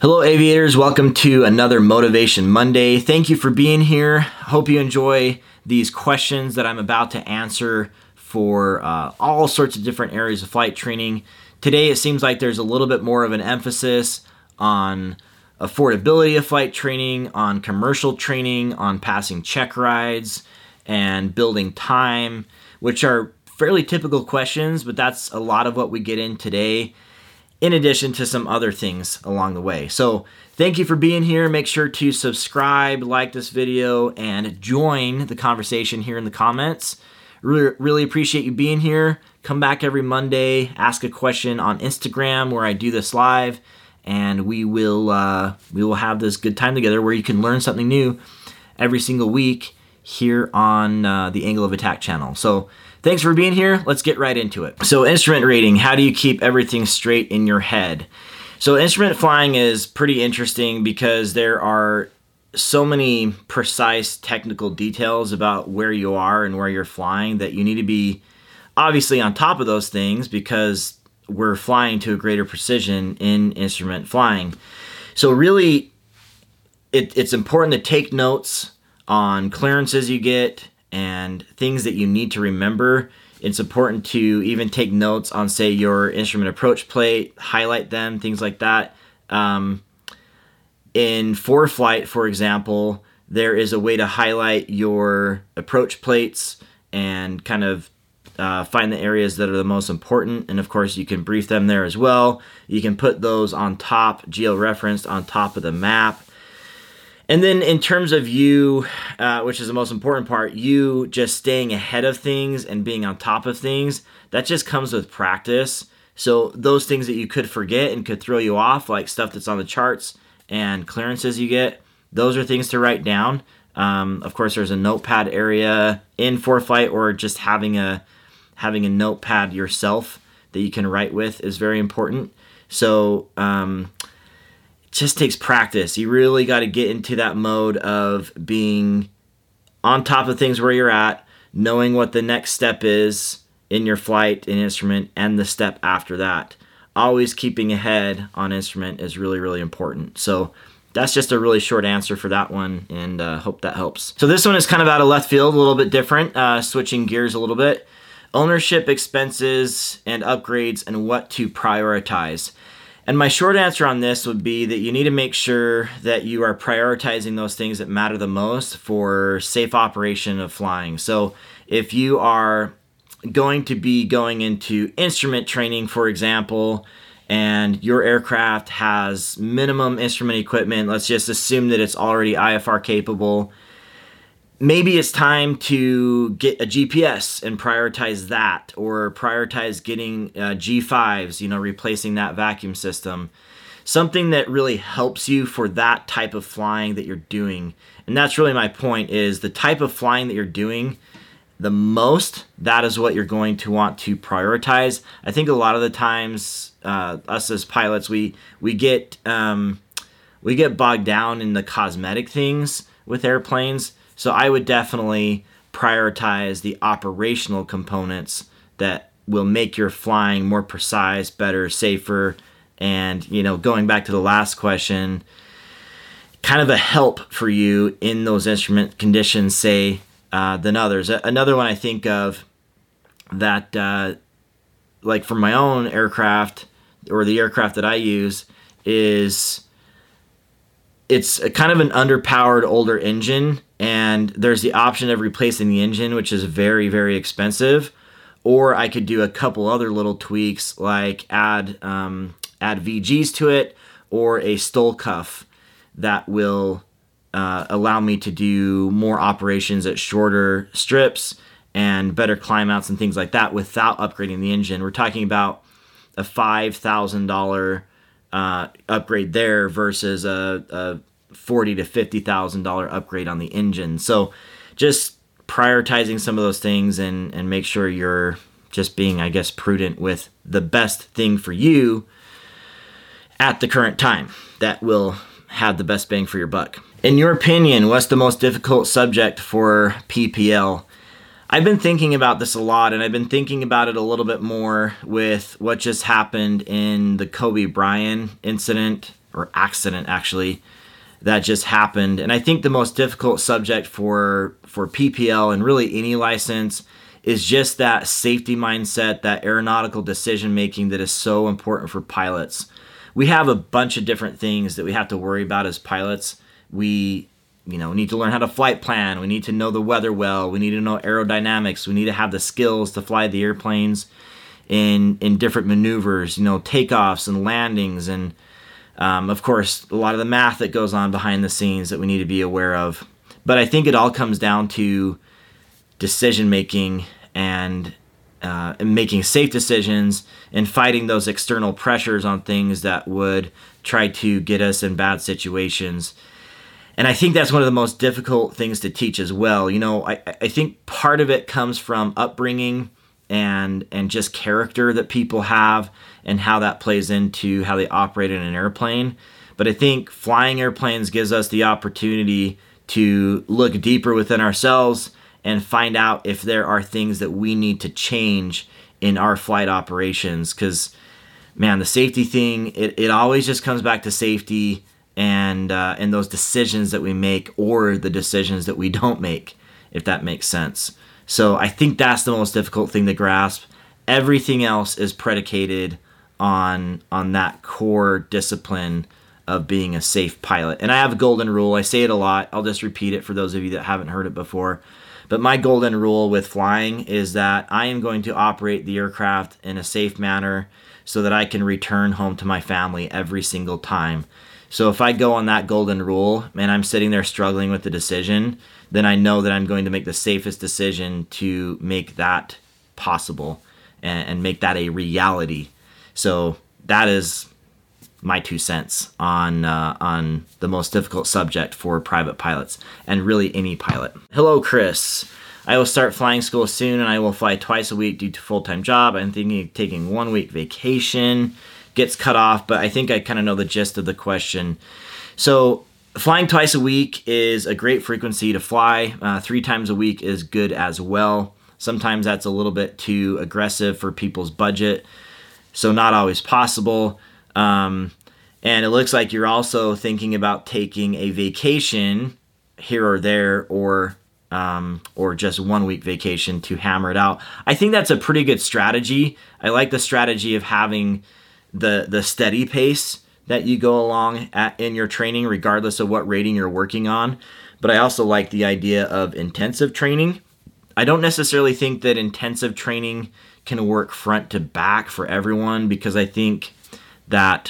Hello aviators, welcome to another Motivation Monday. Thank you for being here. Hope you enjoy these questions that I'm about to answer for all sorts of different areas of flight training. Today it seems like there's a little bit more of an emphasis on affordability of flight training, on commercial training, on passing check rides, and building time, which are fairly typical questions, but that's a lot of what we get in today, in addition to some other things along the way. So thank you for being here. Make sure to subscribe, like this video, and join the conversation here in the comments. Really appreciate you being here. Come back every Monday, ask a question on Instagram where I do this live, and we will have this good time together where you can learn something new every single week here on the Angle of Attack channel. So thanks for being here. Let's get right into it. So instrument rating, how do you keep everything straight in your head? So instrument flying is pretty interesting because there are so many precise technical details about where you are and where you're flying that you need to be obviously on top of those things because we're flying to a greater precision in instrument flying. So really, it's important to take notes on clearances you get and things that you need to remember. It's important to even take notes on, say, your instrument approach plate, highlight them, things like that. In ForeFlight, for example, there is a way to highlight your approach plates and kind of find the areas that are the most important. And of course, you can brief them there as well. You can put those on top, geo-referenced on top of the map. And then in terms of you, which is the most important part, you just staying ahead of things and being on top of things, that just comes with practice. So those things that you could forget and could throw you off, like stuff that's on the charts and clearances you get, those are things to write down. Of course, there's a notepad area in ForeFlight, or just having a notepad yourself that you can write with is very important. So just takes practice. You really got to get into that mode of being on top of things where you're at, knowing what the next step is in your flight and instrument, and the step after that. Always keeping ahead on instrument is really, really important. So that's just a really short answer for that one, and hope that helps. So this one is kind of out of left field, a little bit different, switching gears a little bit. Ownership, expenses, and upgrades, and what to prioritize. And my short answer on this would be that you need to make sure that you are prioritizing those things that matter the most for safe operation of flying. So if you are going to be going into instrument training, for example, and your aircraft has minimum instrument equipment, let's just assume that it's already IFR capable, maybe it's time to get a GPS and prioritize that, or prioritize getting G5s, replacing that vacuum system. Something that really helps you for that type of flying that you're doing. And that's really my point, is the type of flying that you're doing the most, that is what you're going to want to prioritize. I think a lot of the times, us as pilots, we get bogged down in the cosmetic things with airplanes. So I would definitely prioritize the operational components that will make your flying more precise, better, safer, and, going back to the last question, kind of a help for you in those instrument conditions, say, than others. Another one I think of that, like for my own aircraft, or the aircraft that I use, is it's a kind of an underpowered older engine, and there's the option of replacing the engine, which is very, very expensive. Or I could do a couple other little tweaks, like add VGs to it, or a stole cuff that will allow me to do more operations at shorter strips and better climb outs and things like that without upgrading the engine. We're talking about a $5,000 upgrade there versus a $40,000 to $50,000 upgrade on the engine. So just prioritizing some of those things and make sure you're just being, I guess, prudent with the best thing for you at the current time that will have the best bang for your buck. In your opinion, what's the most difficult subject for PPL? I've been thinking about this a lot, and I've been thinking about it a little bit more with what just happened in the Kobe Bryant incident or accident actually that just happened. And I think the most difficult subject for PPL and really any license is just that safety mindset, that aeronautical decision making that is so important for pilots. We have a bunch of different things that we have to worry about as pilots. We need to learn how to flight plan. We need to know the weather well. We need to know aerodynamics. We need to have the skills to fly the airplanes in different maneuvers, takeoffs and landings. And of course, a lot of the math that goes on behind the scenes that we need to be aware of. But I think it all comes down to decision making and making safe decisions and fighting those external pressures on things that would try to get us in bad situations. And I think that's one of the most difficult things to teach as well. I think part of it comes from upbringing and just character that people have and how that plays into how they operate in an airplane. But I think flying airplanes gives us the opportunity to look deeper within ourselves and find out if there are things that we need to change in our flight operations. Because, man, the safety thing, it always just comes back to safety and those decisions that we make or the decisions that we don't make, if that makes sense. So I think that's the most difficult thing to grasp. Everything else is predicated on that core discipline of being a safe pilot. And I have a golden rule. I say it a lot. I'll just repeat it for those of you that haven't heard it before. But my golden rule with flying is that I am going to operate the aircraft in a safe manner so that I can return home to my family every single time. So if I go on that golden rule and I'm sitting there struggling with the decision, then I know that I'm going to make the safest decision to make that possible and make that a reality. So that is my 2 cents on the most difficult subject for private pilots and really any pilot. Hello, Chris. I will start flying school soon and I will fly twice a week due to full-time job. I'm thinking of taking 1 week vacation. Gets cut off, but I think I kind of know the gist of the question. So flying twice a week is a great frequency to fly. 3 times a week is good as well. Sometimes that's a little bit too aggressive for people's budget, so not always possible. And it looks like you're also thinking about taking a vacation here or there, or just 1 week vacation to hammer it out. I think that's a pretty good strategy. I like the strategy of having the steady pace that you go along in your training, regardless of what rating you're working on. But I also like the idea of intensive training. I don't necessarily think that intensive training can work front to back for everyone, because I think that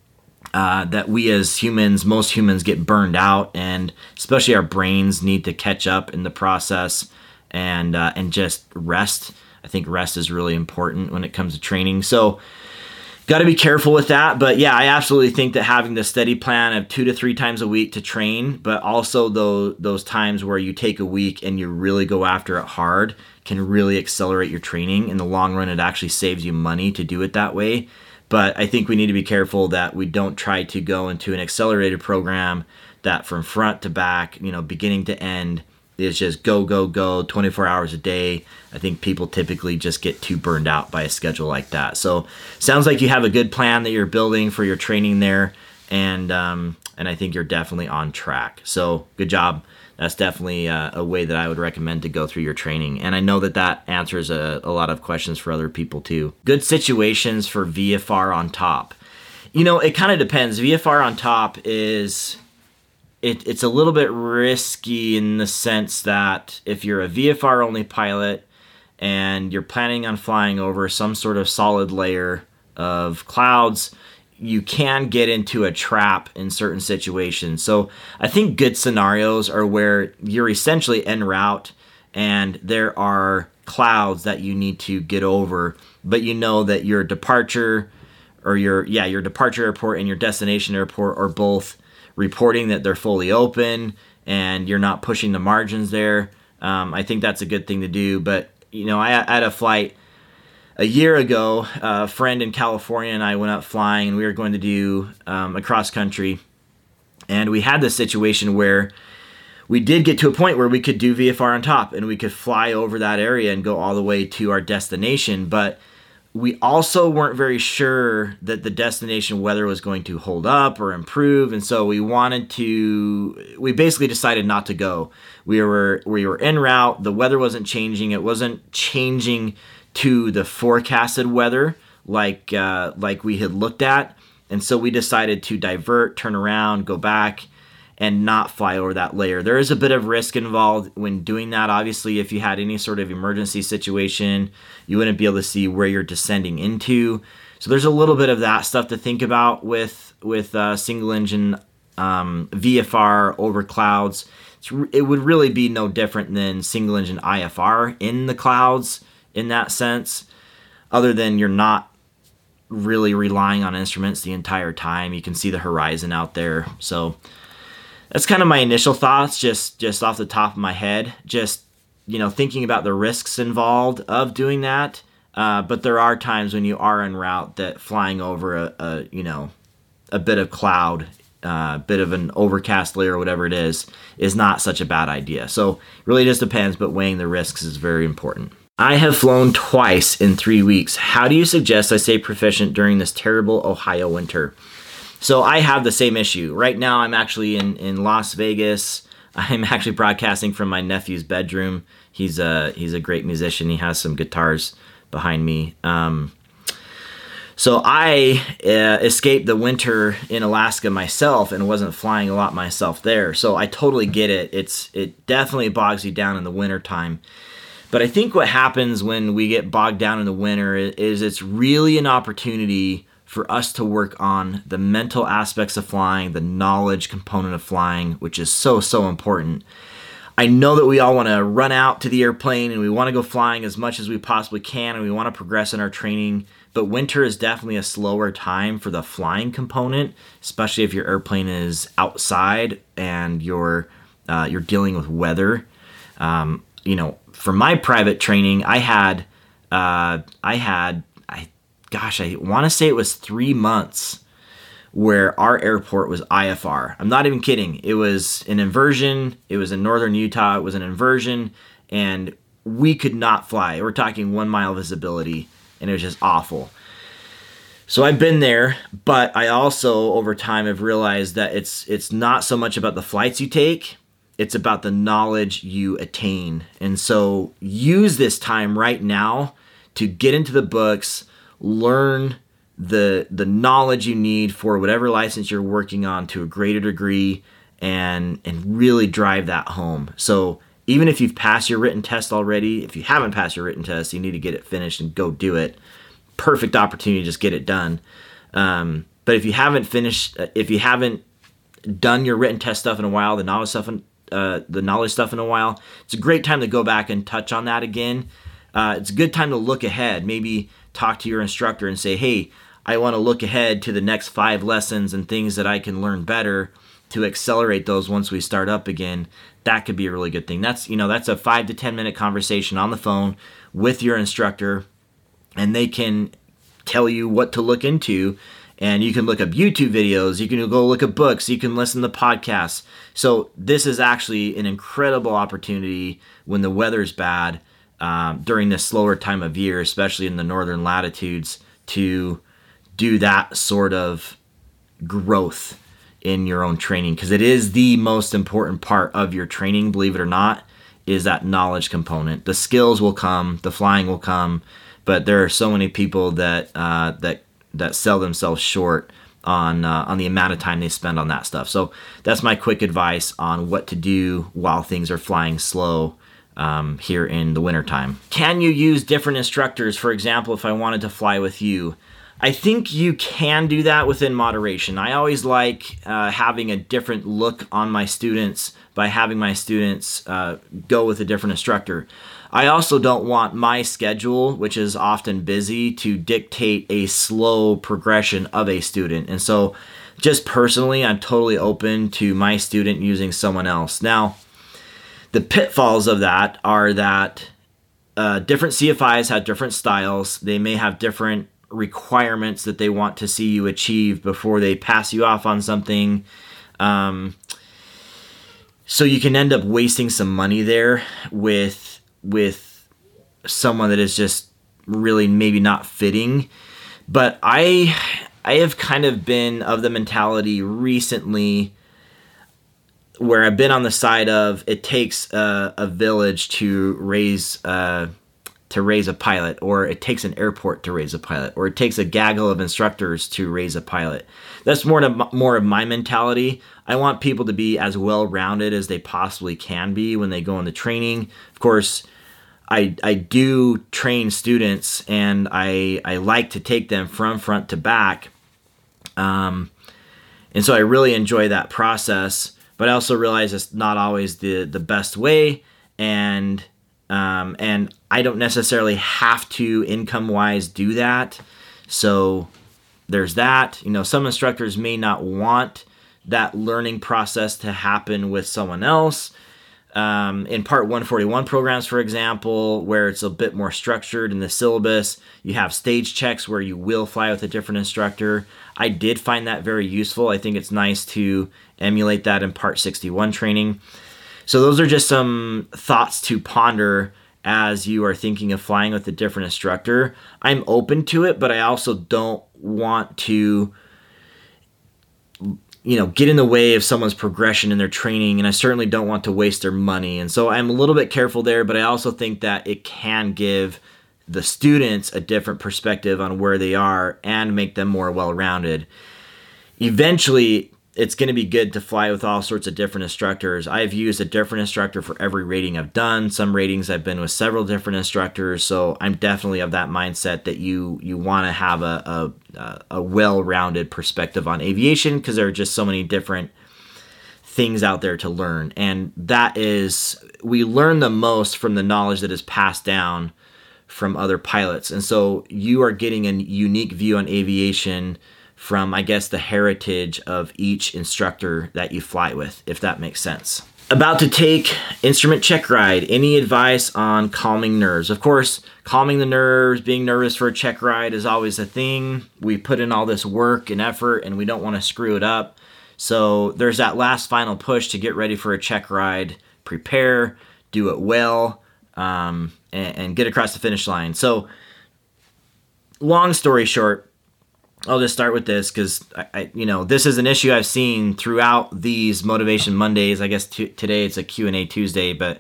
we as humans, most humans get burned out, and especially our brains need to catch up in the process and just rest. I think rest is really important when it comes to training. So got to be careful with that. But yeah, I absolutely think that having the steady plan of 2 to 3 times a week to train, but also those times where you take a week and you really go after it hard, can really accelerate your training. In the long run, it actually saves you money to do it that way. But I think we need to be careful that we don't try to go into an accelerated program that from front to back, beginning to end, is just go 24 hours a day. I think people typically just get too burned out by a schedule like that. So sounds like you have a good plan that you're building for your training there, and I think you're definitely on track. So good job. That's definitely a way that I would recommend to go through your training. And I know that answers a lot of questions for other people too. Good situations for VFR on top. It kind of depends. VFR on top is... It's a little bit risky in the sense that if you're a VFR only pilot and you're planning on flying over some sort of solid layer of clouds, you can get into a trap in certain situations. So I think good scenarios are where you're essentially en route and there are clouds that you need to get over, but you know that your departure or your departure airport and your destination airport are both reporting that they're fully open and you're not pushing the margins there. I think that's a good thing to do. But, I had a flight a year ago. A friend in California and I went up flying, and we were going to do a cross country. And we had this situation where we did get to a point where we could do VFR on top and we could fly over that area and go all the way to our destination. But we also weren't very sure that the destination weather was going to hold up or improve, and so we basically decided not to go. We were en route. The weather wasn't changing. It wasn't changing to the forecasted weather like we had looked at, and so we decided to divert, turn around, go back, and not fly over that layer. There is a bit of risk involved when doing that. Obviously, if you had any sort of emergency situation, you wouldn't be able to see where you're descending into. So there's a little bit of that stuff to think about with single engine VFR over clouds. It would really be no different than single engine IFR in the clouds in that sense, other than you're not really relying on instruments the entire time. You can see the horizon out there. So that's kind of my initial thoughts, just off the top of my head, just, thinking about the risks involved of doing that. But there are times when you are en route that flying over a bit of cloud, bit of an overcast layer or whatever it is not such a bad idea. So it really just depends, but weighing the risks is very important. I have flown twice in 3 weeks. How do you suggest I stay proficient during this terrible Ohio winter? So I have the same issue. Right now I'm actually in Las Vegas. I'm actually broadcasting from my nephew's bedroom. He's a great musician. He has some guitars behind me. So I escaped the winter in Alaska myself and wasn't flying a lot myself there. So I totally get it. It definitely bogs you down in the winter time. But I think what happens when we get bogged down in the winter is it's really an opportunity for us to work on the mental aspects of flying, the knowledge component of flying, which is so, so important. I know that we all want to run out to the airplane and we want to go flying as much as we possibly can, and we want to progress in our training, but winter is definitely a slower time for the flying component, especially if your airplane is outside and you're dealing with weather. For my private training, I want to say it was 3 months where our airport was IFR. I'm not even kidding. It was an inversion. It was in northern Utah. It was an inversion, and we could not fly. We're talking 1 mile visibility, and it was just awful. So I've been there, but I also over time have realized that it's not so much about the flights you take. It's about the knowledge you attain. And so use this time right now to get into the books, learn the knowledge you need for whatever license you're working on to a greater degree, and really drive that home. So even if you've passed your written test already, if you haven't passed your written test, you need to get it finished and go do it. Perfect opportunity to just get it done. But if you haven't done your written test stuff in a while, the knowledge stuff in a while, it's a great time to go back and touch on that again. It's a good time to look ahead. Maybe talk to your instructor and say, hey, I want to look ahead to the next 5 lessons and things that I can learn better to accelerate those once we start up again. That could be a really good thing. That's a 5 to 10 minute conversation on the phone with your instructor, and they can tell you what to look into. And you can look up YouTube videos, you can go look at books, you can listen to podcasts. So this is actually an incredible opportunity when the weather's bad, during this slower time of year, especially in the northern latitudes, to do that sort of growth in your own training. Because it is the most important part of your training, believe it or not, is that knowledge component. The skills will come, the flying will come, but there are so many people that sell themselves short on the amount of time they spend on that stuff. So that's my quick advice on what to do while things are flying slow here in the wintertime. Can you use different instructors? For example, if I wanted to fly with you, I think you can do that within moderation. I always like having a different look on my students by having my students go with a different instructor. I also don't want my schedule, which is often busy, to dictate a slow progression of a student. And so just personally, I'm totally open to my student using someone else. Now, the pitfalls of that are that different CFIs have different styles. They may have different requirements that they want to see you achieve before they pass you off on something. So you can end up wasting some money there with someone that is just really maybe not fitting. But I have kind of been of the mentality recently where I've been on the side of it takes a village to raise a pilot, or it takes an airport to raise a pilot, or it takes a gaggle of instructors to raise a pilot. That's more of my mentality. I want people to be as well-rounded as they possibly can be when they go into training. Of course, I do train students, and I like to take them from front to back. And so I really enjoy that process, but I also realize it's not always the best way, and I don't necessarily have to income-wise do that. So there's that. Some instructors may not want that learning process to happen with someone else. In Part 141 programs, for example, where it's a bit more structured in the syllabus, you have stage checks where you will fly with a different instructor. I did find that very useful. I think it's nice to emulate that in Part 61 training. So those are just some thoughts to ponder as you are thinking of flying with a different instructor. I'm open to it, but I also don't want to get in the way of someone's progression in their training, and I certainly don't want to waste their money. And so I'm a little bit careful there, but I also think that it can give the students a different perspective on where they are and make them more well-rounded. Eventually, it's going to be good to fly with all sorts of different instructors. I've used a different instructor for every rating I've done. Some ratings I've been with several different instructors, so I'm definitely of that mindset that you want to have a well-rounded perspective on aviation, because there are just so many different things out there to learn. And we learn the most from the knowledge that is passed down from other pilots. And so you are getting a unique view on aviation from, I guess, the heritage of each instructor that you fly with, if that makes sense. About to take instrument check ride. Any advice on calming nerves? Of course, calming the nerves, being nervous for a check ride is always a thing. We put in all this work and effort, and we don't want to screw it up. So there's that last final push to get ready for a check ride. Prepare, do it well, and get across the finish line. So long story short, I'll just start with this because this is an issue I've seen throughout these Motivation Mondays. I guess today it's a Q&A Tuesday, but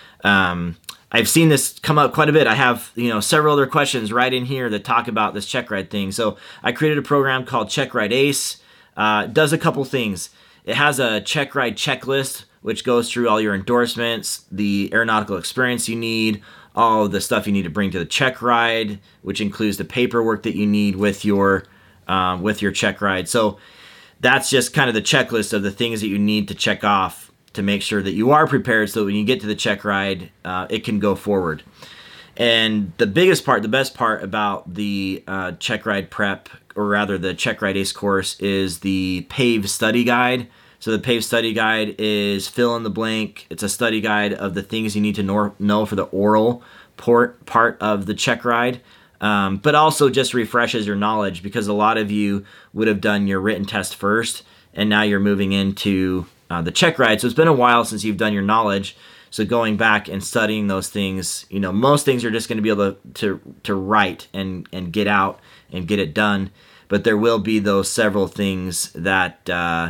I've seen this come up quite a bit. I have several other questions right in here that talk about this check ride thing. So I created a program called Check Ride Ace. It does a couple things. It has a check ride checklist, which goes through all your endorsements, the aeronautical experience you need, all the stuff you need to bring to the check ride, which includes the paperwork that you need with your check ride. So that's just kind of the checklist of the things that you need to check off to make sure that you are prepared, so that when you get to the check ride, it can go forward. And the best part about the check ride prep, or rather the Check Ride Ace course, is the PAVE study guide. So the PAVE study guide is fill in the blank. It's a study guide of the things you need to know for the oral part of the check ride. But also just refreshes your knowledge, because a lot of you would have done your written test first, and now you're moving into the check ride. So it's been a while since you've done your knowledge. So going back and studying those things, most things you're just going to be able to write and get out and get it done. But there will be those several things that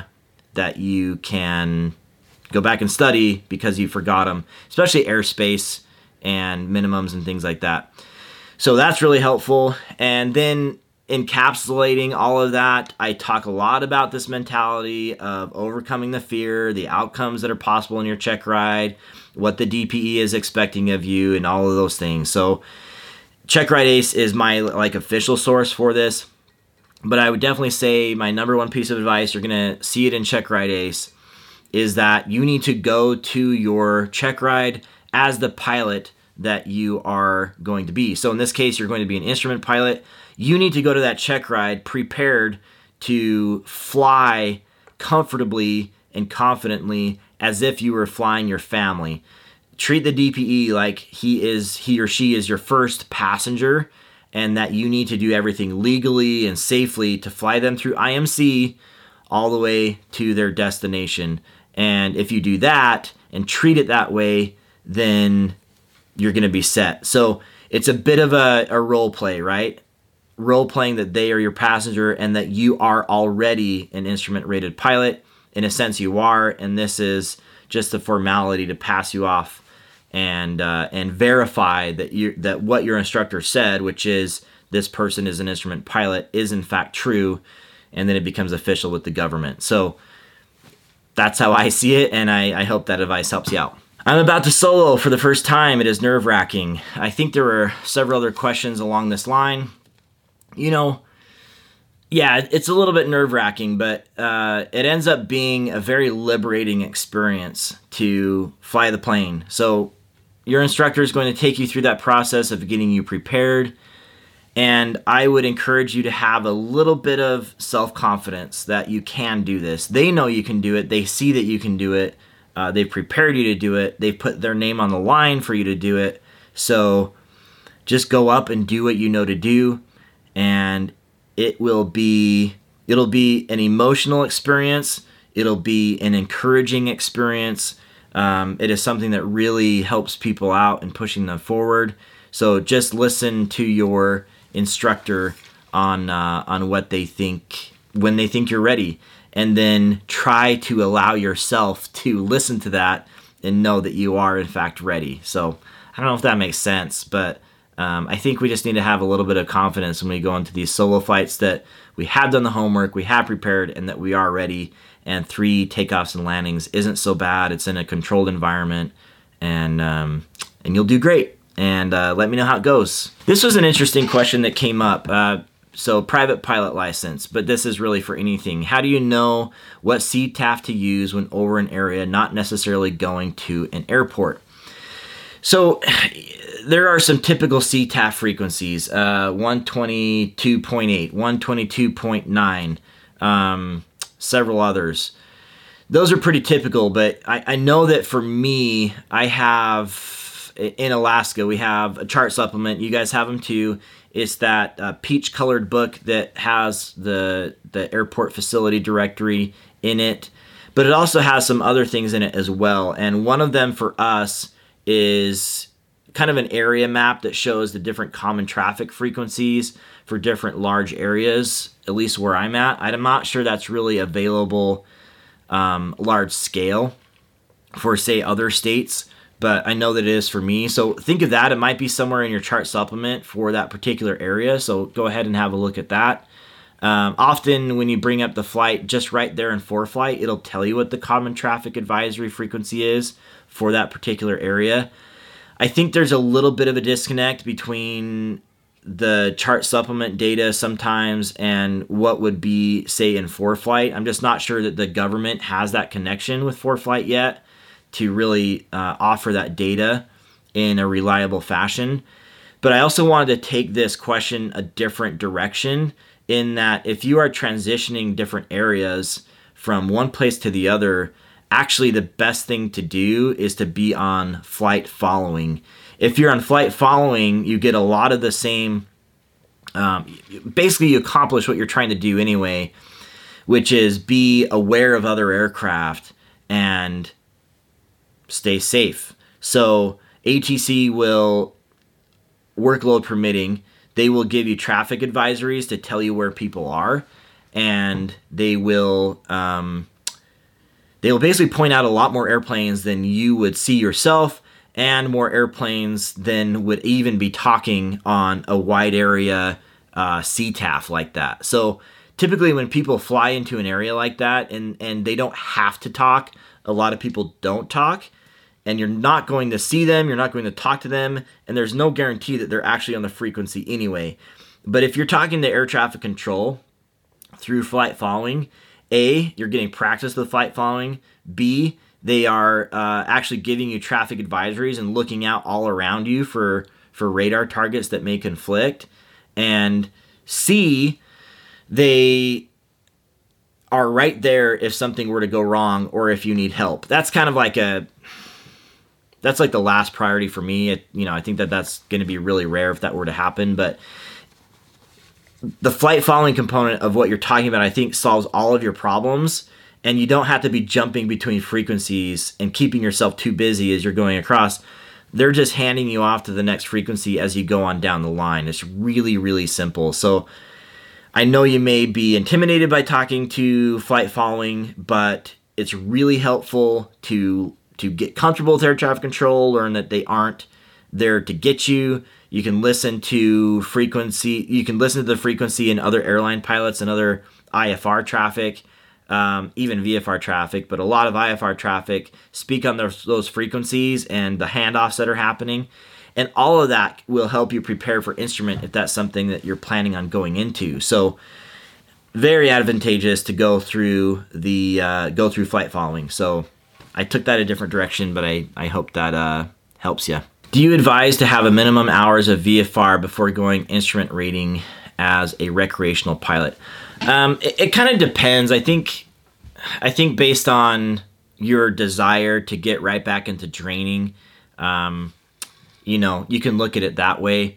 you can go back and study because you forgot them, especially airspace and minimums and things like that. So that's really helpful. And then encapsulating all of that, I talk a lot about this mentality of overcoming the fear, the outcomes that are possible in your check ride, what the DPE is expecting of you, and all of those things. So Check Ride Ace is my official source for this. But I would definitely say my number one piece of advice, you're going to see it in Check Ride Ace, is that you need to go to your check ride as the pilot that you are going to be. So in this case, you're going to be an instrument pilot. You need to go to that check ride prepared to fly comfortably and confidently as if you were flying your family. Treat the DPE like he or she is your first passenger, and that you need to do everything legally and safely to fly them through IMC all the way to their destination. And if you do that and treat it that way, then you're going to be set. So it's a bit of a role play, right? Role playing that they are your passenger and that you are already an instrument rated pilot. In a sense, you are, and this is just a formality to pass you off and verify that what your instructor said, which is this person is an instrument pilot, is in fact true, and then it becomes official with the government. So that's how I see it, and I hope that advice helps you out. I'm about to solo for the first time. It is nerve-wracking. I think there were several other questions along this line. Yeah, it's a little bit nerve-wracking, but it ends up being a very liberating experience to fly the plane. So your instructor is going to take you through that process of getting you prepared, and I would encourage you to have a little bit of self-confidence that you can do this. They know you can do it. They see that you can do it. They've prepared you to do it. They've put their name on the line for you to do it. So just go up and do what you know to do, and it'll be an emotional experience. It'll be an encouraging experience. It is something that really helps people out and pushing them forward. So just listen to your instructor on what they think when they think you're ready, and then try to allow yourself to listen to that and know that you are in fact ready. So I don't know if that makes sense, but I think we just need to have a little bit of confidence when we go into these solo flights that we have done the homework, we have prepared, and that we are ready. And 3 takeoffs and landings isn't so bad. It's in a controlled environment, and you'll do great. And let me know how it goes. This was an interesting question that came up. So private pilot license, but this is really for anything. How do you know what CTAF to use when over an area, not necessarily going to an airport? So there are some typical CTAF frequencies, 122.8, 122.9, several others. Those are pretty typical, but I know that for me, I have, in Alaska, we have a chart supplement. You guys have them too. It's that peach-colored book that has the airport facility directory in it, but it also has some other things in it as well. And one of them for us is kind of an area map that shows the different common traffic frequencies for different large areas, at least where I'm at. I'm not sure that's really available large scale for, say, other states, but I know that it is for me. So think of that. It might be somewhere in your chart supplement for that particular area. So go ahead and have a look at that. Often when you bring up the flight, just right there in ForeFlight, it'll tell you what the common traffic advisory frequency is for that particular area. I think there's a little bit of a disconnect between the chart supplement data sometimes and what would be, say, in ForeFlight. I'm just not sure that the government has that connection with ForeFlight yet to really offer that data in a reliable fashion. But I also wanted to take this question a different direction, in that if you are transitioning different areas from one place to the other, actually the best thing to do is to be on flight following. If you're on flight following, you get a lot of the same, basically you accomplish what you're trying to do anyway, which is be aware of other aircraft and stay safe. So ATC will, workload permitting, they will give you traffic advisories to tell you where people are, and they will basically point out a lot more airplanes than you would see yourself, and more airplanes than would even be talking on a wide area CTAF like that. So typically when people fly into an area like that and they don't have to talk, a lot of people don't talk, and you're not going to see them, you're not going to talk to them, and there's no guarantee that they're actually on the frequency anyway. But if you're talking to air traffic control through flight following, A, you're getting practice with flight following. B, they are actually giving you traffic advisories and looking out all around you for radar targets that may conflict. And C, they are right there if something were to go wrong or if you need help. That's kind of like that's like the last priority for me. I think that's going to be really rare if that were to happen, but the flight following component of what you're talking about, I think, solves all of your problems, and you don't have to be jumping between frequencies and keeping yourself too busy as you're going across. they're just handing you off to the next frequency as you go on down the line. It's really, really simple. So I know you may be intimidated by talking to flight following, but it's really helpful to get comfortable with air traffic control, learn that they aren't there to get you. You can listen to frequency. You can listen to the frequency in other airline pilots and other IFR traffic, even VFR traffic, but a lot of IFR traffic speak on those frequencies and the handoffs that are happening. And all of that will help you prepare for instrument if that's something that you're planning on going into. So very advantageous to go through flight following. So I took that a different direction, but I hope that helps you. Do you advise to have a minimum hours of VFR before going instrument rating as a recreational pilot? It kind of depends. I think based on your desire to get right back into training, you can look at it that way.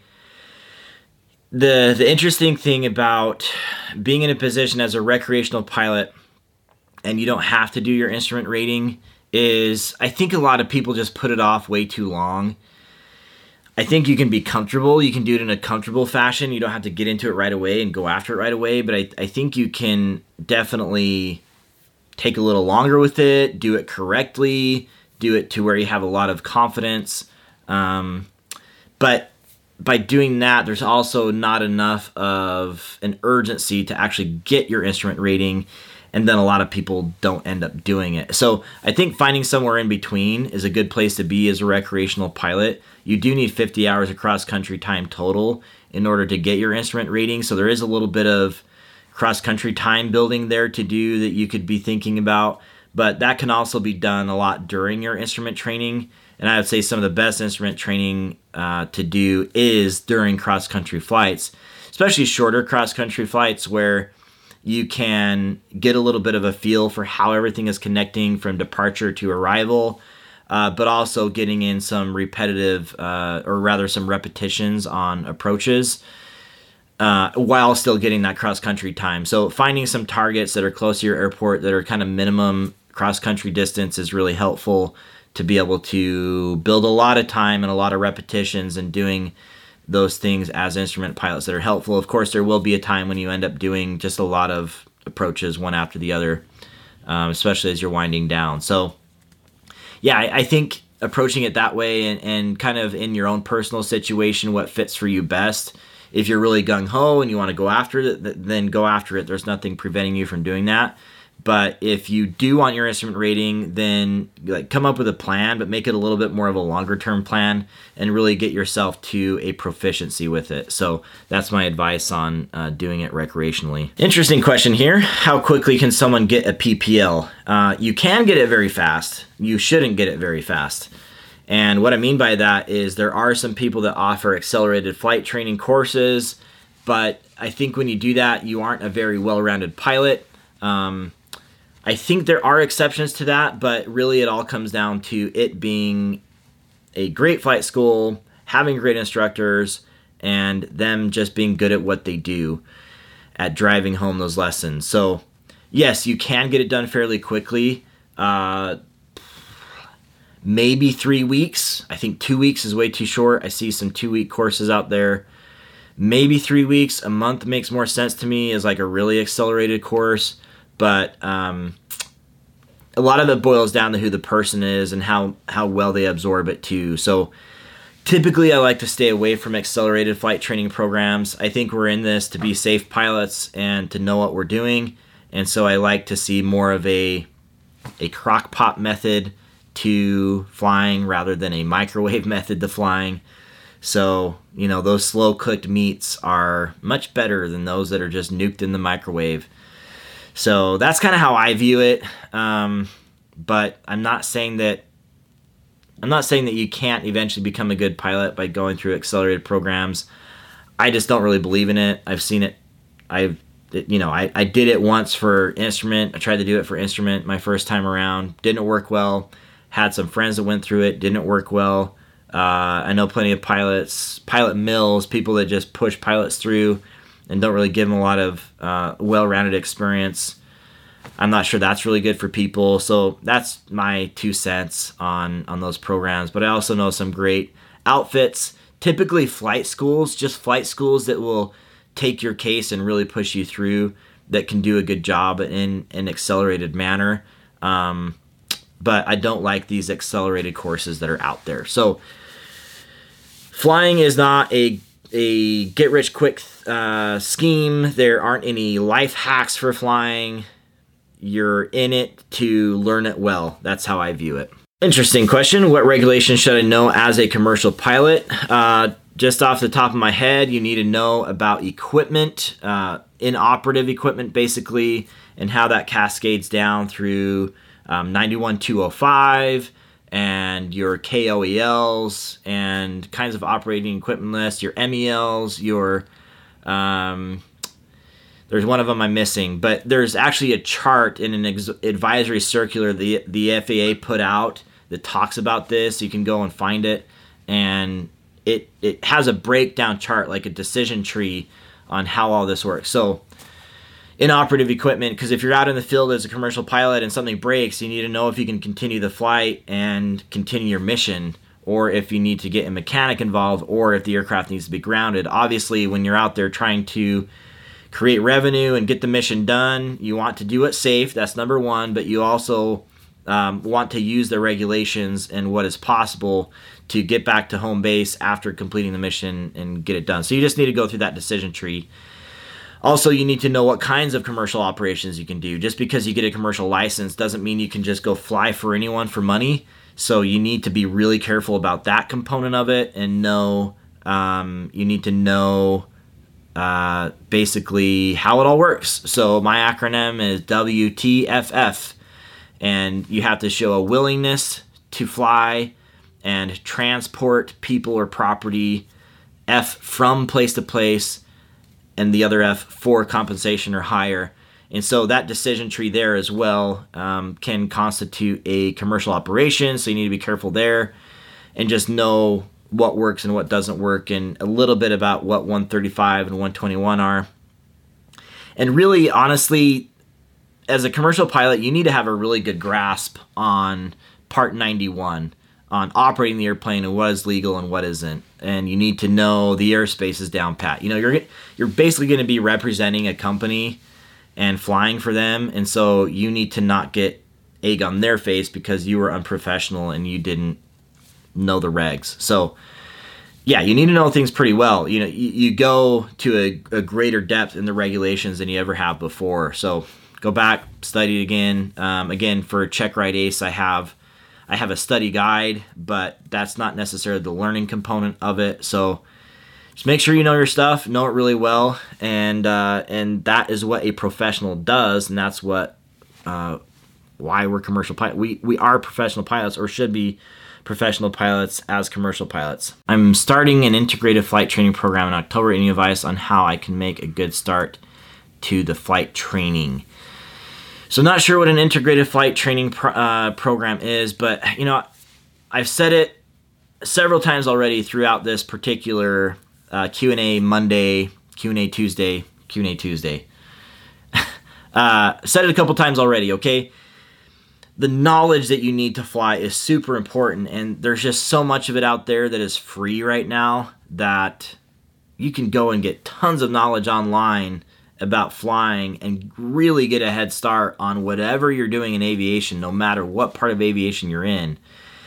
The interesting thing about being in a position as a recreational pilot and you don't have to do your instrument rating is I think a lot of people just put it off way too long. I think you can be comfortable. You can do it in a comfortable fashion. You don't have to get into it right away and go after it right away. But I think you can definitely take a little longer with it, do it correctly, do it to where you have a lot of confidence. But by doing that, there's also not enough of an urgency to actually get your instrument rating. And then a lot of people don't end up doing it. So I think finding somewhere in between is a good place to be as a recreational pilot. You do need 50 hours of cross-country time total in order to get your instrument rating. So there is a little bit of cross-country time building there to do that you could be thinking about. But that can also be done a lot during your instrument training. And I would say some of the best instrument training to do is during cross-country flights, especially shorter cross-country flights where you can get a little bit of a feel for how everything is connecting from departure to arrival, but also getting in some repetitive, or rather some repetitions on approaches, while still getting that cross-country time. So finding some targets that are close to your airport that are kind of minimum cross-country distance is really helpful to be able to build a lot of time and a lot of repetitions and doing those things as instrument pilots that are helpful. Of course, there will be a time when you end up doing just a lot of approaches one after the other, especially as you're winding down. So yeah, I think approaching it that way and kind of in your own personal situation, what fits for you best. If you're really gung-ho and you want to go after it, then go after it. There's nothing preventing you from doing that. But if you do want your instrument rating, then come up with a plan, but make it a little bit more of a longer term plan and really get yourself to a proficiency with it. So that's my advice on doing it recreationally. Interesting question here. How quickly can someone get a PPL? You can get it very fast. You shouldn't get it very fast. And what I mean by that is there are some people that offer accelerated flight training courses, but I think when you do that, you aren't a very well-rounded pilot. I think there are exceptions to that, but really it all comes down to it being a great flight school, having great instructors, and them just being good at what they do at driving home those lessons. So yes, you can get it done fairly quickly. Maybe 3 weeks. I think 2 weeks is way too short. I see some 2-week courses out there. Maybe 3 weeks. A month makes more sense to me as like a really accelerated course. But a lot of it boils down to who the person is and how well they absorb it too. So typically I like to stay away from accelerated flight training programs. I think we're in this to be safe pilots and to know what we're doing. And so I like to see more of a crock pot method to flying rather than a microwave method to flying. So, those slow cooked meats are much better than those that are just nuked in the microwave. So that's kind of how I view it. But I'm not saying that you can't eventually become a good pilot by going through accelerated programs. I just don't really believe in it. I've seen it. I did it once for instrument. I tried to do it for instrument my first time around. Didn't work well. Had some friends that went through it. Didn't work well. I know plenty of pilots, pilot mills, people that just push pilots through and don't really give them a lot of well-rounded experience. I'm not sure that's really good for people. So that's my 2 cents on those programs. But I also know some great outfits, typically flight schools, just flight schools that will take your case and really push you through, that can do a good job in an accelerated manner. But I don't like these accelerated courses that are out there. So flying is not a get-rich-quick scheme. There aren't any life hacks for flying. You're in it to learn it well. That's how I view it. Interesting question. What regulations should I know as a commercial pilot? Just off the top of my head, you need to know about equipment, inoperative equipment basically, and how that cascades down through 91205 and your KOELs and kinds of operating equipment lists, your MELs, your there's one of them I'm missing, but there's actually a chart in an advisory circular the FAA put out that talks about this. You can go and find it, and it has a breakdown chart, like a decision tree, on how all this works. So inoperative equipment, because if you're out in the field as a commercial pilot and something breaks, you need to know if you can continue the flight and continue your mission, or if you need to get a mechanic involved, or if the aircraft needs to be grounded. Obviously, when you're out there trying to create revenue and get the mission done, you want to do it safe. That's number one, but you also want to use the regulations and what is possible to get back to home base after completing the mission and get it done. So you just need to go through that decision tree. Also, you need to know what kinds of commercial operations you can do. Just because you get a commercial license doesn't mean you can just go fly for anyone for money. So you need to be really careful about that component of it, and you need to know basically how it all works. So my acronym is WTFF, and you have to show a willingness to fly and transport people or property, F, from place to place, and the other F, for compensation or hire. And so that decision tree there as well can constitute a commercial operation, so you need to be careful there and just know what works and what doesn't work, and a little bit about what 135 and 121 are. And really, honestly, as a commercial pilot, you need to have a really good grasp on Part 91, on operating the airplane and what is legal and what isn't. And you need to know the airspace is down pat. You know, you're basically going to be representing a company and flying for them, and so you need to not get egg on their face because you were unprofessional and you didn't know the regs. So yeah, you need to know things pretty well. You know, you go to a greater depth in the regulations than you ever have before. So go back, study it again. Again, for Check Ride Ace, I have a study guide, but that's not necessarily the learning component of it. So just make sure you know your stuff, know it really well, and that is what a professional does, and that's what why we're commercial pilots. We are professional pilots, or should be professional pilots as commercial pilots. I'm starting an integrated flight training program in October. Any advice on how I can make a good start to the flight training? So not sure what an integrated flight training program is, but you know, I've said it several times already throughout this particular Q&A Monday, Q&A Tuesday. Said it a couple times already, okay? The knowledge that you need to fly is super important, and there's just so much of it out there that is free right now that you can go and get tons of knowledge online about flying and really get a head start on whatever you're doing in aviation, no matter what part of aviation you're in.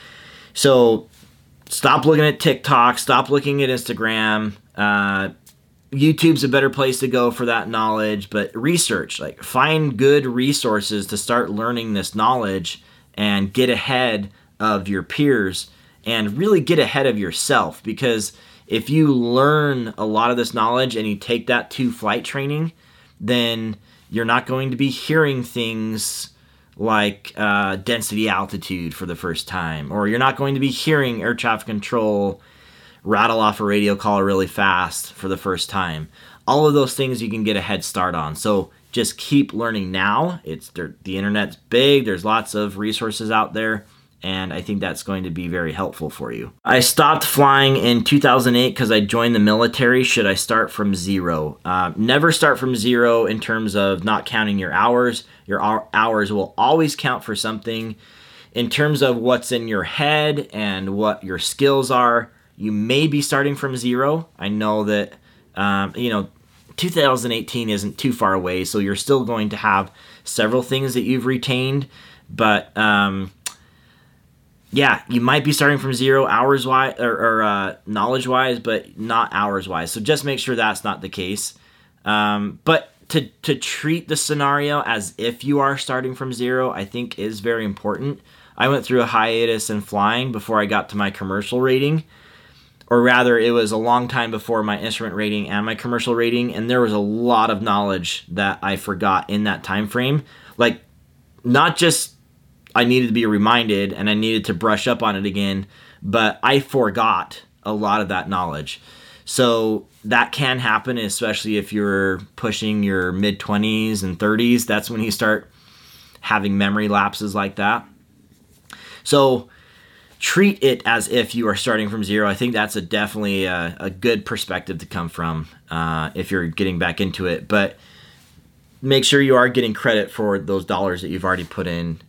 So stop looking at TikTok, stop looking at Instagram. YouTube's a better place to go for that knowledge, but research, like find good resources to start learning this knowledge and get ahead of your peers and really get ahead of yourself. Because if you learn a lot of this knowledge and you take that to flight training, then you're not going to be hearing things like density altitude for the first time, or you're not going to be hearing air traffic control rattle off a radio call really fast for the first time. All of those things you can get a head start on. So just keep learning now. The internet's big. There's lots of resources out there, and I think that's going to be very helpful for you. I stopped flying in 2008 because I joined the military. Should I start from zero? Never start from zero in terms of not counting your hours. Your hours will always count for something. In terms of what's in your head and what your skills are, you may be starting from zero. I know that, 2018 isn't too far away, so you're still going to have several things that you've retained. But, you might be starting from zero hours-wise or knowledge-wise, but not hours-wise. So just make sure that's not the case. But to treat the scenario as if you are starting from zero, I think is very important. I went through a hiatus in flying before I got to my commercial rating, or rather it was a long time before my instrument rating and my commercial rating, and there was a lot of knowledge that I forgot in that time frame. Like, not just I needed to be reminded and I needed to brush up on it again, but I forgot a lot of that knowledge. So that can happen, especially if you're pushing your mid-20s and 30s. That's when you start having memory lapses like that. So treat it as if you are starting from zero. I think that's definitely a good perspective to come from if you're getting back into it. But make sure you are getting credit for those dollars that you've already put in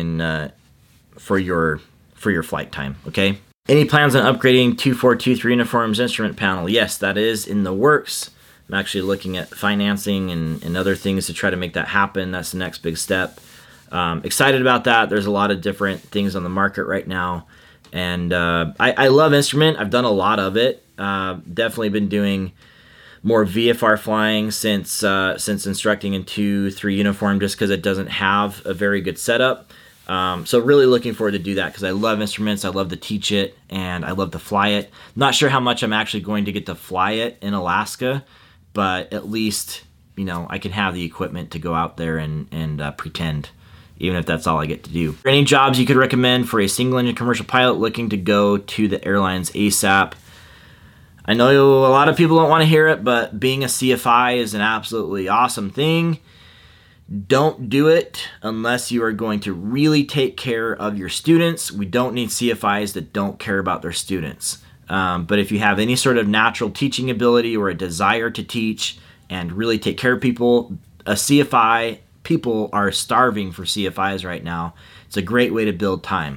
for your flight time. Okay. Any plans on upgrading 2423 uniforms instrument panel? Yes, that is in the works. I'm actually looking at financing and other things to try to make that happen. That's the next big step. Excited about that. There's a lot of different things on the market right now. And I love instrument. I've done a lot of it. Definitely been doing more VFR flying since instructing in 2-3 uniform, just because it doesn't have a very good setup. So really looking forward to do that because I love instruments. I love to teach it and I love to fly it. Not sure how much I'm actually going to get to fly it in Alaska, but at least, I can have the equipment to go out there and pretend, even if that's all I get to do. Any jobs you could recommend for a single engine commercial pilot looking to go to the airlines ASAP? I know a lot of people don't want to hear it, but being a CFI is an absolutely awesome thing. Don't do it unless you are going to really take care of your students. We don't need CFIs that don't care about their students. But if you have any sort of natural teaching ability or a desire to teach and really take care of people, a CFI, people are starving for CFIs right now. It's a great way to build time.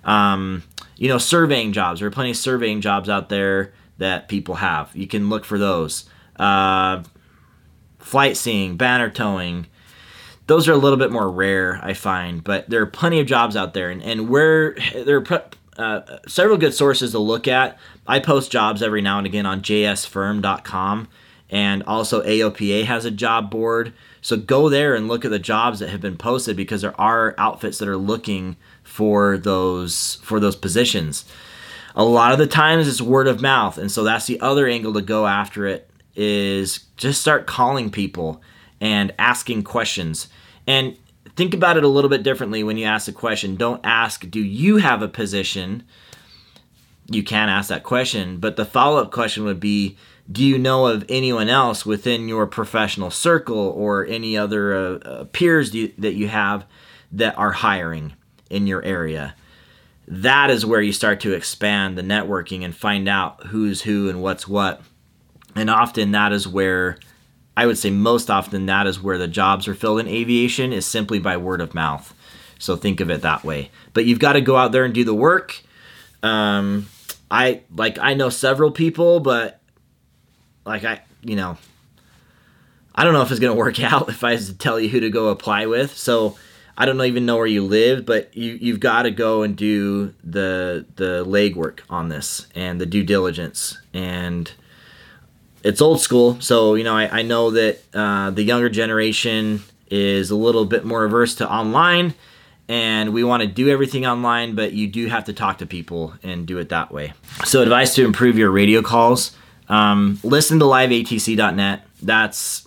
Surveying jobs. There are plenty of surveying jobs out there that people have. You can look for those. Flight seeing, banner towing. Those are a little bit more rare, I find, but there are plenty of jobs out there, and where there are several good sources to look at. I post jobs every now and again on jsfirm.com, and also AOPA has a job board. So go there and look at the jobs that have been posted because there are outfits that are looking for those positions. A lot of the times it's word of mouth, and so that's the other angle to go after it is just start calling people and asking questions. And think about it a little bit differently when you ask a question. Don't ask, do you have a position? You can ask that question, but the follow-up question would be, do you know of anyone else within your professional circle or any other peers that you have that are hiring in your area? That is where you start to expand the networking and find out who's who and what's what. And often that is where, I would say most often, that is where the jobs are filled in aviation is simply by word of mouth. So think of it that way. But you've got to go out there and do the work. I know several people, but I don't know if it's going to work out if I was to tell you who to go apply with. So I don't even know where you live, but you've got to go and do the legwork on this and the due diligence. And it's old school, so I know that the younger generation is a little bit more averse to online, and we want to do everything online, but you do have to talk to people and do it that way. So advice to improve your radio calls, listen to liveatc.net. That's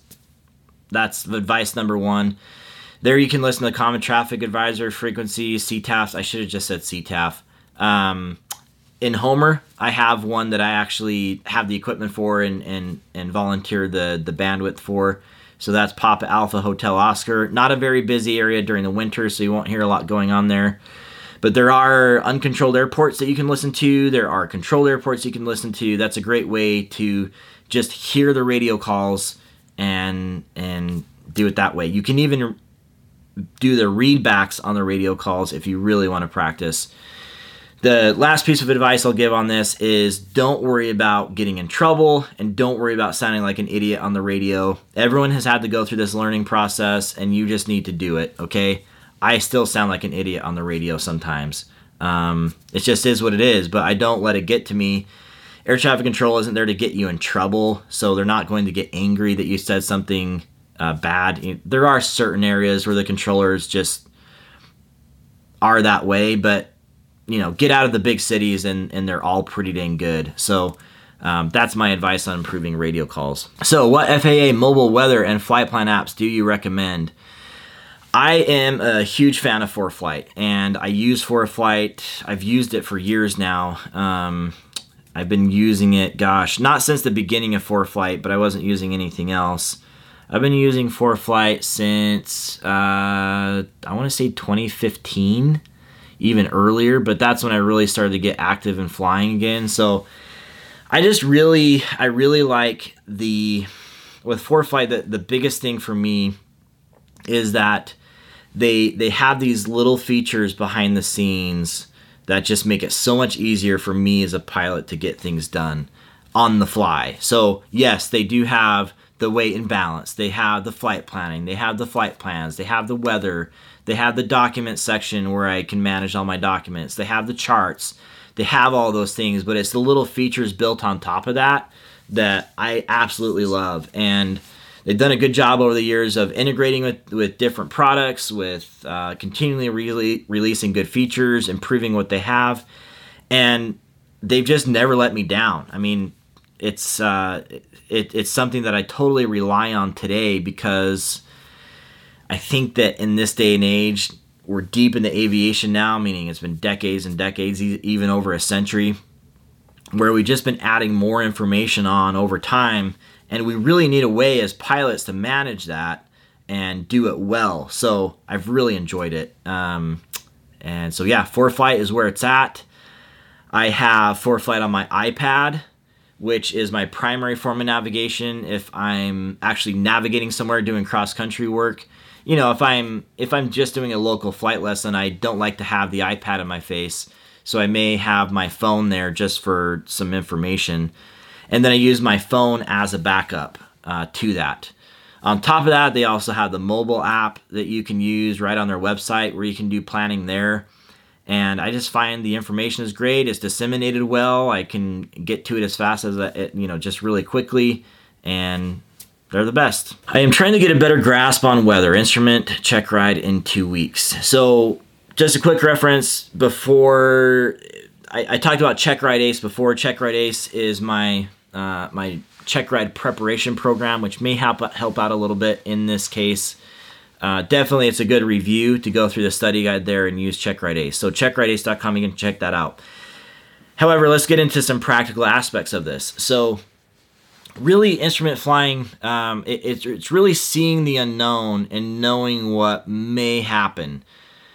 advice number one. There you can listen to the Common Traffic Advisor, frequencies, CTAFs. I should have just said CTAF. In Homer, I have one that I actually have the equipment for and volunteer the bandwidth for. So that's Papa Alpha Hotel Oscar. Not a very busy area during the winter, so you won't hear a lot going on there. But there are uncontrolled airports that you can listen to. There are controlled airports you can listen to. That's a great way to just hear the radio calls and do it that way. You can even do the readbacks on the radio calls if you really want to practice. The last piece of advice I'll give on this is don't worry about getting in trouble and don't worry about sounding like an idiot on the radio. Everyone has had to go through this learning process and you just need to do it, okay? I still sound like an idiot on the radio sometimes. It just is what it is, but I don't let it get to me. Air traffic control isn't there to get you in trouble, so they're not going to get angry that you said something bad. There are certain areas where the controllers just are that way, but get out of the big cities and they're all pretty dang good. So that's my advice on improving radio calls. So what FAA mobile weather and flight plan apps do you recommend? I am a huge fan of ForeFlight, and I use ForeFlight. I've used it for years now. I've been using it, not since the beginning of ForeFlight, but I wasn't using anything else. I've been using ForeFlight since, I want to say 2015, even earlier, but that's when I really started to get active in flying again. So I really like with ForeFlight, the biggest thing for me is that they have these little features behind the scenes that just make it so much easier for me as a pilot to get things done on the fly. So yes, they do have the weight and balance. They have the flight planning. They have the flight plans. They have the weather. They have the document section where I can manage all my documents. They have the charts. They have all those things, but it's the little features built on top of that I absolutely love. And they've done a good job over the years of integrating with different products, with continually releasing good features, improving what they have, and they've just never let me down. I mean, it's something that I totally rely on today because I think that in this day and age, we're deep into aviation now, meaning it's been decades and decades, even over a century, where we've just been adding more information on over time. And we really need a way as pilots to manage that and do it well. So I've really enjoyed it. And so yeah, ForeFlight is where it's at. I have ForeFlight on my iPad, which is my primary form of navigation if I'm actually navigating somewhere doing cross-country work. If I'm just doing a local flight lesson, I don't like to have the iPad in my face. So I may have my phone there just for some information. And then I use my phone as a backup to that. On top of that, they also have the mobile app that you can use right on their website where you can do planning there. And I just find the information is great. It's disseminated well. I can get to it as fast as just really quickly. And they're the best. I am trying to get a better grasp on weather. Instrument check ride in 2 weeks. So just a quick reference before I talked about Check Ride Ace before. Check Ride Ace is my check ride preparation program, which may help out a little bit in this case. Definitely, it's a good review to go through the study guide there and use Check Ride Ace. So checkrideace.com, you can check that out. However, let's get into some practical aspects of this. So really, instrument flying, it's really seeing the unknown and knowing what may happen.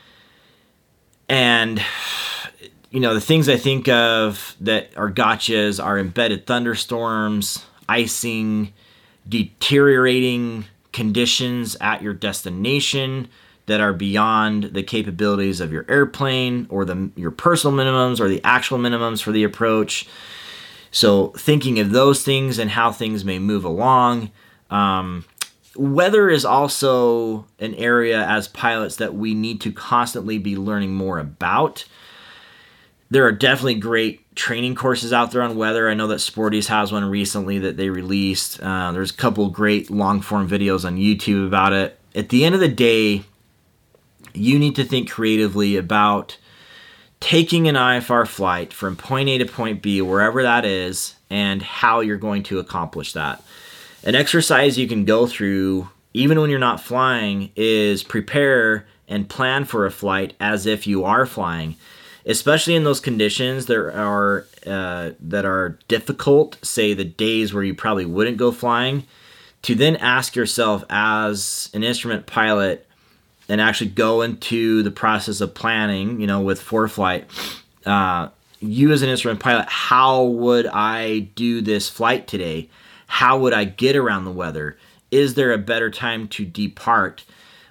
And the things I think of that are gotchas are embedded thunderstorms, icing, deteriorating conditions at your destination that are beyond the capabilities of your airplane or your personal minimums or the actual minimums for the approach. So thinking of those things and how things may move along. Weather is also an area as pilots that we need to constantly be learning more about. There are definitely great training courses out there on weather. I know that Sporties has one recently that they released. There's a couple great long-form videos on YouTube about it. At the end of the day, you need to think creatively about taking an IFR flight from point A to point B, wherever that is, and how you're going to accomplish that. An exercise you can go through, even when you're not flying, is prepare and plan for a flight as if you are flying. Especially in those conditions that are difficult, say the days where you probably wouldn't go flying, to then ask yourself as an instrument pilot and actually go into the process of planning, with ForeFlight, you as an instrument pilot, how would I do this flight today? How would I get around the weather? Is there a better time to depart?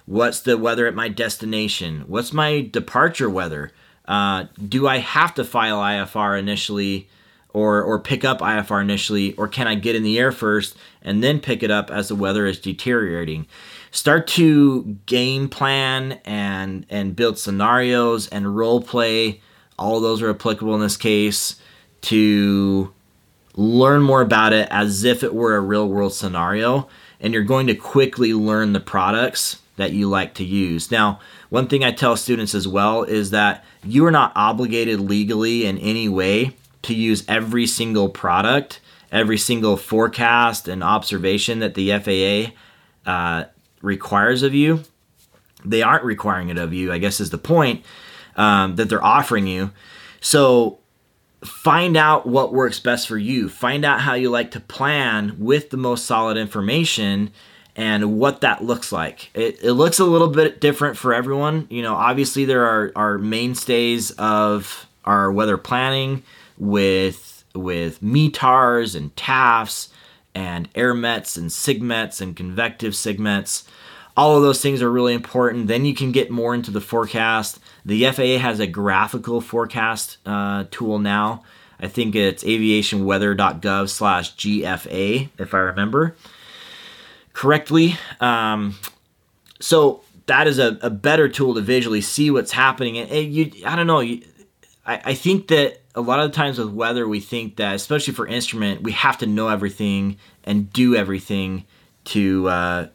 What's the weather at my destination? What's my departure weather? Do I have to file IFR initially or pick up IFR initially, or can I get in the air first and then pick it up as the weather is deteriorating? Start to game plan and build scenarios and role play. All of those are applicable in this case, to learn more about it as if it were a real world scenario, and you're going to quickly learn the products that you like to use. Now, one thing I tell students as well is that you are not obligated legally in any way to use every single product, every single forecast and observation that the FAA requires of you. They aren't requiring it of you, I guess is the point, that they're offering you. So find out what works best for you. Find out how you like to plan with the most solid information and what that looks like. It looks a little bit different for everyone. You know, obviously there are mainstays of our weather planning with METARs and TAFs and AirMets and SIGMETs and convective SIGMETs. All of those things are really important. Then you can get more into the forecast. The FAA has a graphical forecast tool now. I think it's aviationweather.gov/GFA, if I remember correctly. So that is a better tool to visually see what's happening. And I don't know. I think that a lot of the times with weather, we think that, especially for instrument, we have to know everything and do everything to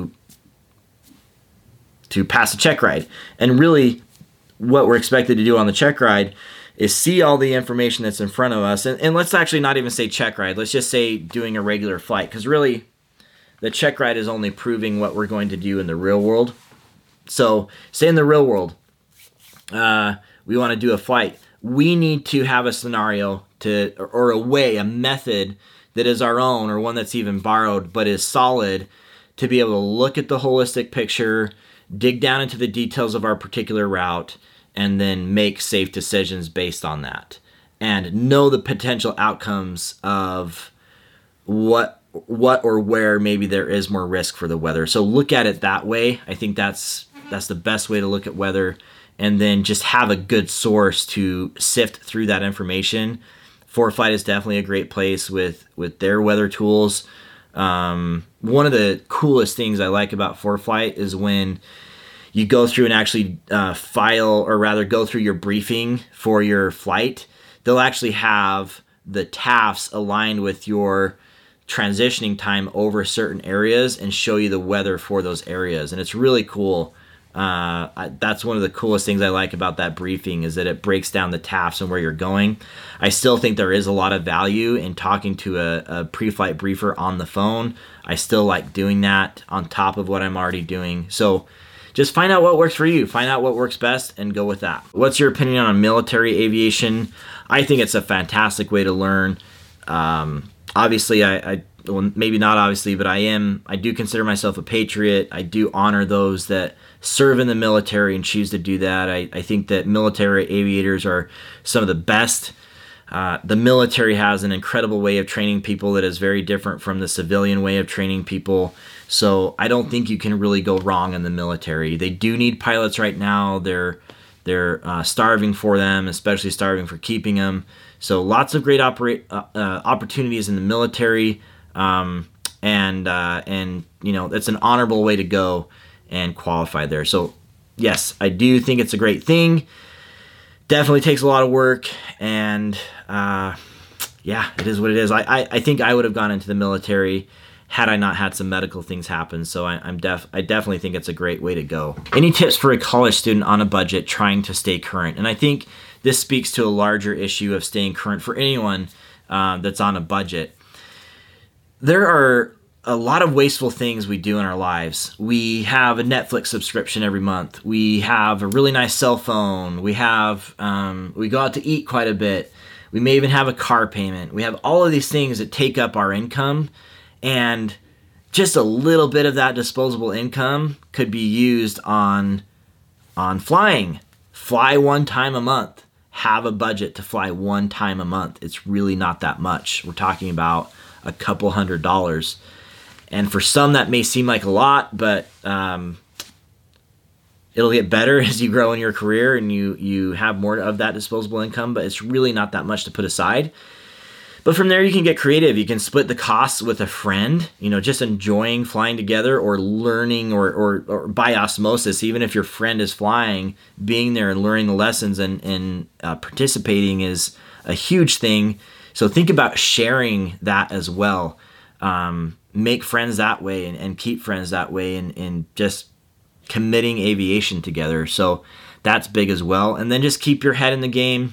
pass a check ride. And really, what we're expected to do on the check ride is see all the information that's in front of us. And let's actually not even say check ride. Let's just say doing a regular flight, because really, the check ride is only proving what we're going to do in the real world. So, say in the real world, we want to do a flight. We need to have a scenario or a way, a method that is our own, or one that's even borrowed, but is solid, to be able to look at the holistic picture, dig down into the details of our particular route, and then make safe decisions based on that. And know the potential outcomes of what or where maybe there is more risk for the weather. So look at it that way. I think that's the best way to look at weather, and then just have a good source to sift through that information. ForeFlight is definitely a great place with their weather tools. One of the coolest things I like about ForeFlight is when you go through and actually file, or rather go through your briefing for your flight. They'll actually have the TAFs aligned with your transitioning time over certain areas and show you the weather for those areas. And it's really cool. That's one of the coolest things I like about that briefing, is that it breaks down the TAFs and where you're going. I still think there is a lot of value in talking to a pre-flight briefer on the phone. I still like doing that on top of what I'm already doing. So just find out what works for you. Find out what works best and go with that. What's your opinion on military aviation? I think it's a fantastic way to learn. Obviously, well, maybe not obviously, but I do consider myself a patriot. I do honor those that serve in the military and choose to do that. I think that military aviators are some of the best. The military has an incredible way of training people that is very different from the civilian way of training people. So I don't think you can really go wrong in the military. They do need pilots right now. They're starving for them, especially starving for keeping them. So lots of great opportunities in the military, and you know, it's an honorable way to go and qualify there. So yes, I do think it's a great thing. Definitely takes a lot of work, and yeah, it is what it is. I think I would have gone into the military had I not had some medical things happen. So I definitely think it's a great way to go. Any tips for a college student on a budget trying to stay current? And I think this speaks to a larger issue of staying current for anyone that's on a budget. There are a lot of wasteful things we do in our lives. We have a Netflix subscription every month. We have a really nice cell phone. We have we go out to eat quite a bit. We may even have a car payment. We have all of these things that take up our income, and just a little bit of that disposable income could be used on flying. Fly one time a month. Have a budget to fly one time a month. It's really not that much. We're talking about a couple $100. And for some that may seem like a lot, but It'll get better as you grow in your career and you have more of that disposable income, but it's really not that much to put aside. But from there, you can get creative. You can split the costs with a friend, just enjoying flying together, or learning or by osmosis. Even if your friend is flying, being there and learning the lessons and participating is a huge thing. So think about sharing that as well. Make friends that way and keep friends that way, and just committing aviation together. So that's big as well. And then just keep your head in the game.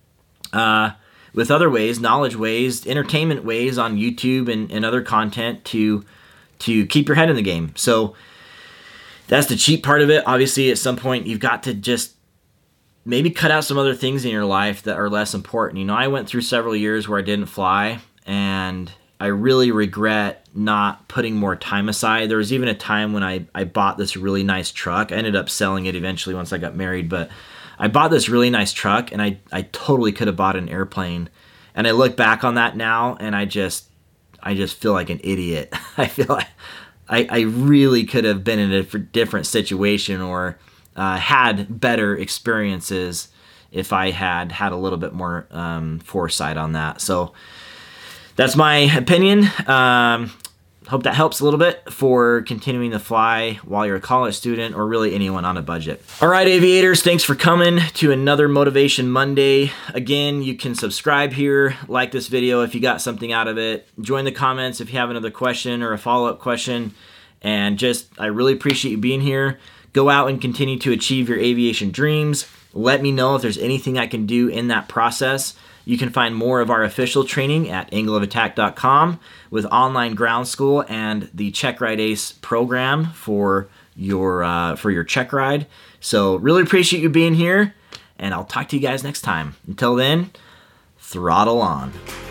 With other ways, knowledge ways, entertainment ways on YouTube and other content to keep your head in the game. So that's the cheap part of it. Obviously, at some point, you've got to just maybe cut out some other things in your life that are less important. I went through several years where I didn't fly, and I really regret not putting more time aside. There was even a time when I bought this really nice truck. I ended up selling it eventually once I got married, but I bought this really nice truck, and I totally could have bought an airplane. And I look back on that now, and I just feel like an idiot. I feel like I really could have been in a different situation, or had better experiences if I had a little bit more foresight on that. So that's my opinion. Hope that helps a little bit for continuing to fly while you're a college student, or really anyone on a budget. All right, aviators, thanks for coming to another Motivation Monday. Again, you can subscribe here, like this video if you got something out of it. Join the comments if you have another question or a follow-up question. And I really appreciate you being here. Go out and continue to achieve your aviation dreams. Let me know if there's anything I can do in that process. You can find more of our official training at angleofattack.com with online ground school and the Check Ride Ace program for your check ride. So really appreciate you being here, and I'll talk to you guys next time. Until then, throttle on.